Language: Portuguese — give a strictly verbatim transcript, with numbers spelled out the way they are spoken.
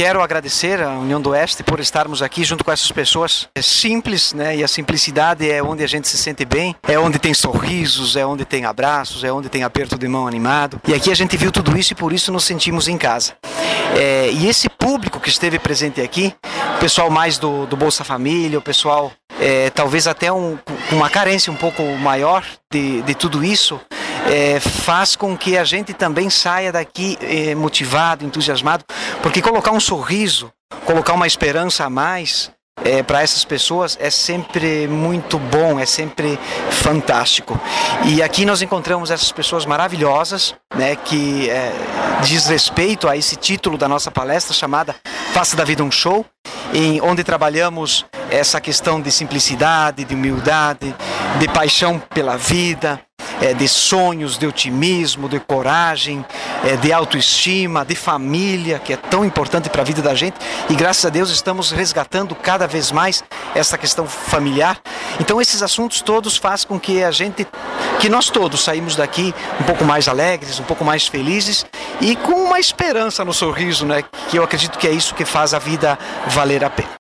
quero agradecer à União do Oeste por estarmos aqui junto com essas pessoas. É simples, né? E a simplicidade é onde a gente se sente bem, é onde tem sorrisos, é onde tem abraços, é onde tem aperto de mão animado. E aqui a gente viu tudo isso e por isso nos sentimos em casa. É, e esse público que esteve presente aqui, o pessoal mais do, do Bolsa Família, o pessoal é, talvez até um, com uma carência um pouco maior de, de tudo isso, É, faz com que a gente também saia daqui é, motivado, entusiasmado, porque colocar um sorriso, colocar uma esperança a mais é, para essas pessoas é sempre muito bom, é sempre fantástico. E aqui nós encontramos essas pessoas maravilhosas, né, que é, diz respeito a esse título da nossa palestra chamada Faça da Vida um Show, em onde trabalhamos essa questão de simplicidade, de humildade, de paixão pela vida, É, de sonhos, de otimismo, de coragem, é, de autoestima, de família, que é tão importante para a vida da gente, e graças a Deus estamos resgatando cada vez mais essa questão familiar. Então esses assuntos todos fazem com que a gente, que nós todos saímos daqui um pouco mais alegres, um pouco mais felizes e com uma esperança no sorriso, né? Que eu acredito que é isso que faz a vida valer a pena.